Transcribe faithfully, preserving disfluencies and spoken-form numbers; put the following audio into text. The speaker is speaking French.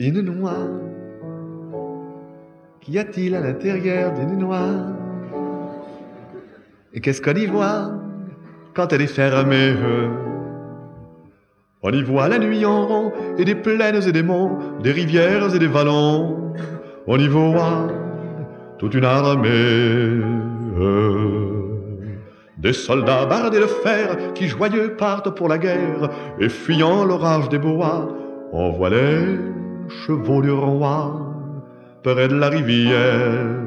Une noix. Qu'y a-t-il à l'intérieur d'une noix? Et qu'est-ce qu'on y voit quand elle est fermée? On y voit la nuit en rond, et des plaines et des monts, des rivières et des vallons. On y voit toute une armée, des soldats bardés de fer qui joyeux partent pour la guerre, et fuyant l'orage des bois, on voit les chevaux du roi près de la rivière.